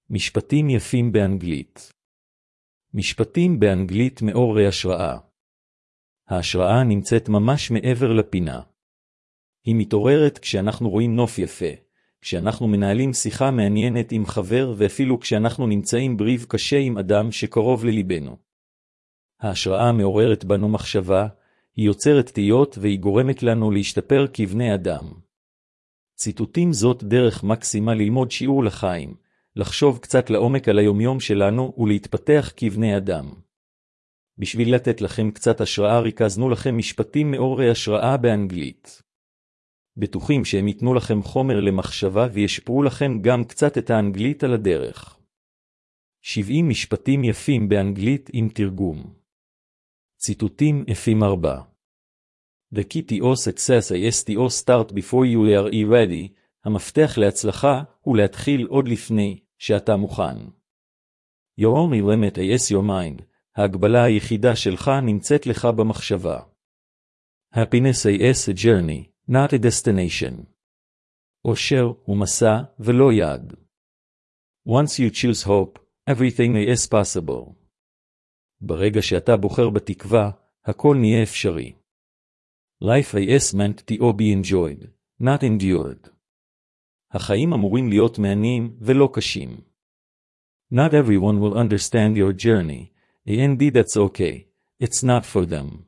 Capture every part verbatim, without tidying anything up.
משפטים יפים באנגלית. משפטים באנגלית מעוררי השראה. ההשראה נמצאת ממש מעבר לפינה. היא מתעוררת כשאנחנו רואים נוף יפה, כשאנחנו מנהלים שיחה מעניינת עם חבר ואפילו כשאנחנו נמצאים בריב קשה עם אדם שקרוב לליבנו. ההשראה מעוררת בנו מחשבה, היא יוצרת תהיות והיא גורמת לנו להשתפר כבני אדם. ציטוטים זאת דרך מקסימה ללמוד שיעור לחיים, לחשוב קצת לעומק על היומיום שלנו ולהתפתח כבני אדם. בשביל לתת לכם קצת השראה ריכזנו לכם משפטים מעוררי השראה באנגלית. בטוחים שהם ייתנו לכם חומר למחשבה וישפרו לכם גם קצת את האנגלית על הדרך. שבעים משפטים יפים באנגלית עם תרגום. ציטוטים יפים ארבע. The key to success is to start before you are ready. המפתח להצלחה הוא להתחיל עוד לפני שאתה מוכן. Your only limit is your mind. ההגבלה היחידה שלך נמצאת לך במחשבה. Happiness is a journey, not a destination. אושר הוא מסע ולא יעד. Once you choose hope, everything is possible. ברגע שאתה בוחר בתקווה, הכל נהיה אפשרי. Life is meant to be enjoyed, not endured. החיים אמורים להיות מעניינים ולא קשים. Not everyone will understand your journey, and that's okay, it's not for them.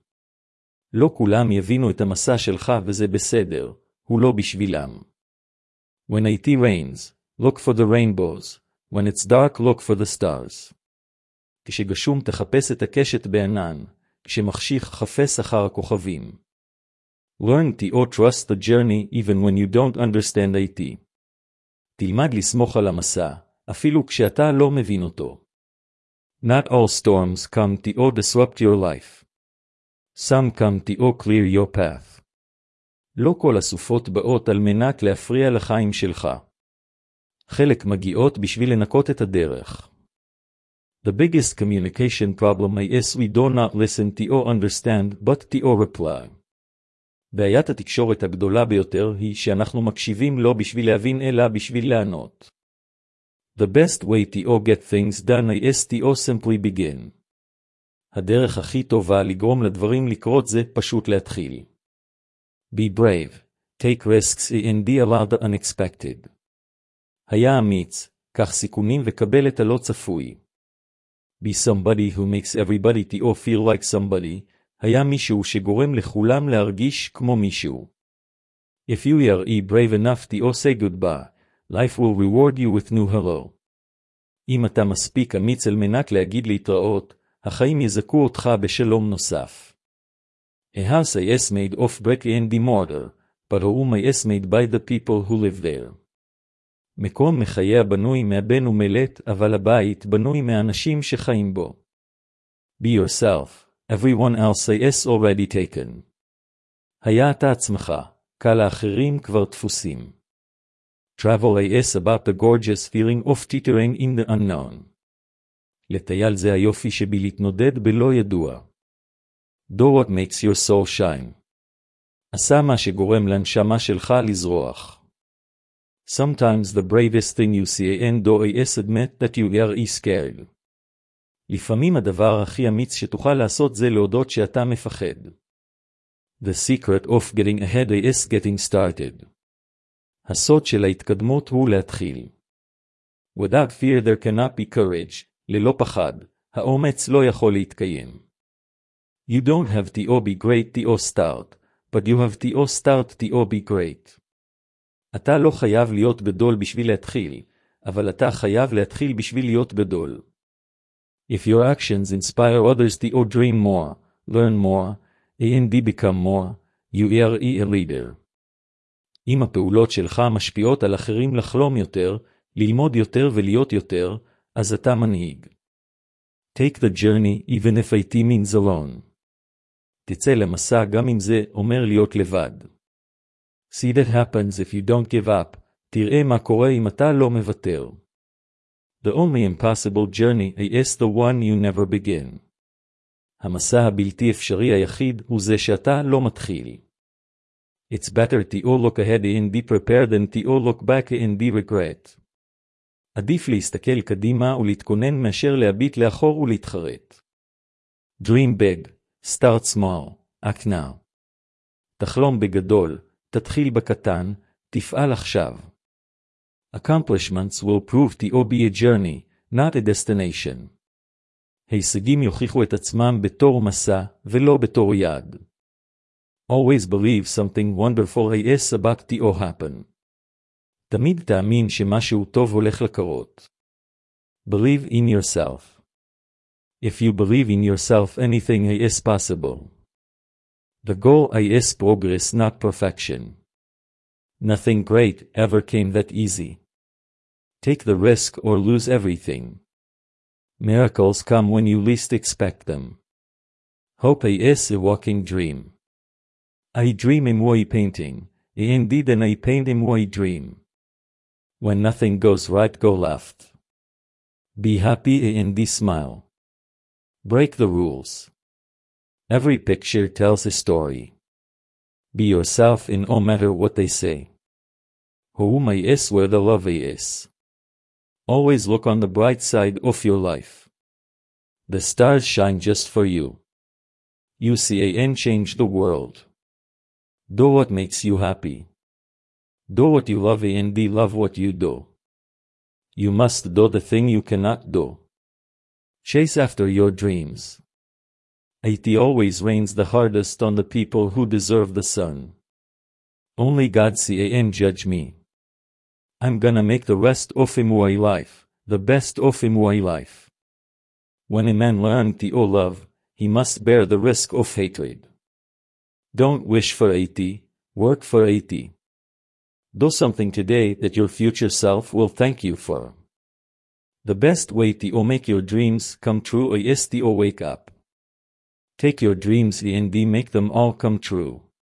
לא כולם יבינו את המסע שלך וזה בסדר, הוא לא בשבילם. When it rains, look for the rainbows, when it's dark look for the stars. כשגשום תחפש את הקשת בענן, כשמחשיך חפש אחר הכוכבים. Learn to trust the journey even when you don't understand it. תלמד לסמוך על המסע, אפילו כשאתה לא מבין אותו. Not all storms come to disrupt your life. Some come to clear your path. לא כל הסופות באות על מנת להפריע לחיים שלך. חלק מגיעות בשביל לנקות את הדרך. The biggest communication problem is we do not listen to or understand but to reply. בעיית התקשורת הגדולה ביותר היא שאנחנו מקשיבים לא בשביל להבין אלא בשביל לענות. The best way to get things done is to simply begin. הדרך הכי טובה לגרום לדברים לקרות זה פשוט להתחיל. Be brave, take risks and be allowed the unexpected. היה אמיץ, קח סיכונים וקבל את הלא צפוי. Be somebody who makes everybody to feel like somebody. היה מישהו שגורם לכולם להרגיש כמו מישהו. If you are brave enough to say goodbye, life will reward you with new hello. אם אתה מספיק אמיץ על מנת להגיד להתראות, החיים יזכו אותך בשלום נוסף. A house is made of brick and mortar, but a home is made by the people who live there. מקום מחייה בנוי מהבן ומלט, אבל הבית בנוי מהאנשים שחיים בו. Be yourself. Everyone else is already taken. היה אתה עצמך, כל האחרים כבר תפוסים. Travel is about the gorgeous feeling of teetering in the unknown. לטייל זה היופי שבי להתנודד בלא ידוע. Do what makes your soul shine. עשה מה שגורם לנשמה שלך לזרוח. Sometimes the bravest thing you see and do is admit that you are scared. לפעמים הדבר הכי אמיץ שתוכל לעשות זה להודות שאתה מפחד. The secret of getting ahead is getting started. הסוד של ההתקדמות הוא להתחיל. Without fear there cannot be courage. ללא פחד, האומץ לא יכול להתקיים. You don't have to be great to start, but you have to start to be great. אתה לא חייב להיות גדול בשביל להתחיל, אבל אתה חייב להתחיל בשביל להיות גדול. If your actions inspire others to dream more, learn more, and become more, you are a leader. אם הפעולות שלך משפיעות על אחרים לחלום יותר, ללמוד יותר ולהיות יותר, אז אתה מנהיג. Take the journey even if it means alone. תצא למסע גם אם זה אומר להיות לבד. See that happens if you don't give up. תראה מה קורה אם אתה לא מוותר. The only impossible journey is the one you never begin. המסע הבלתי אפשרי היחיד הוא זה שאתה לא מתחיל. It's better to look ahead and be prepared than to look back and be regret. עדיף להסתכל קדימה ולהתכונן מאשר להביט לאחור ולהתחרט. Dream big, start small, act now. תחלום בגדול, תתחיל בקטן, תפעל עכשיו. Accomplishments will prove to be a journey, not a destination. הישגים יוכיחו את עצמם בתור מסע, ולא בתור יעד. Always believe something wonderful is about to happen. תמיד תאמין שמשהו טוב הולך לקרות. Believe in yourself. If you believe in yourself, anything is possible. The goal is progress, not perfection. Nothing great ever came that easy. Take the risk or lose everything. Miracles come when you least expect them. Hope is a walking dream. I dream in my painting, indeed and I paint in my dream. When nothing goes right, go left. Be happy and smile. Break the rules. Every picture tells a story. Be yourself in no matter what they say. Home is where the love is. Always look on the bright side of your life. The stars shine just for you. You see and change the world. Do what makes you happy. Do what you love and love what you do. You must do the thing you cannot do. Chase after your dreams. It always rains the hardest on the people who deserve the sun. Only God see and judge me. I'm gonna make the rest of my life, the best of my life. When a man learns to love, he must bear the risk of hatred. Don't wish for eighty, work for eighty. Do something today that your future self will thank you for. The best way to make your dreams come true is to wake up. Take your dreams and make them all come true.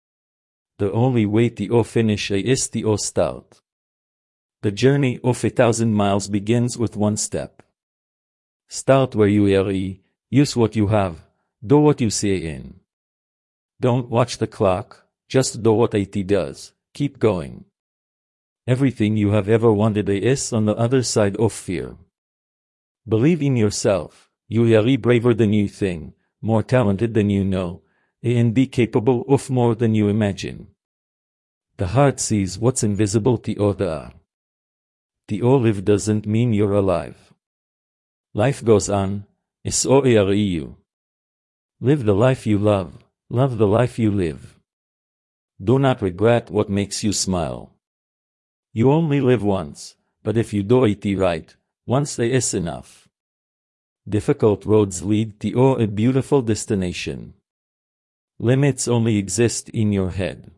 The only way to finish is to start. The journey of a thousand miles begins with one step. Start where you are, use what you have, do what you say in. Don't watch the clock, just do what it does, keep going. Everything you have ever wanted is on the other side of fear. Believe in yourself, you are braver than you think, more talented than you know, and be capable of more than you imagine. The heart sees what's invisible to other. To live doesn't mean you're alive. Life goes on, so are you. Live the life you love, love the life you live. Do not regret what makes you smile. You only live once, but if you do it right, once is enough. Difficult roads lead to a beautiful destination. Limits only exist in your head.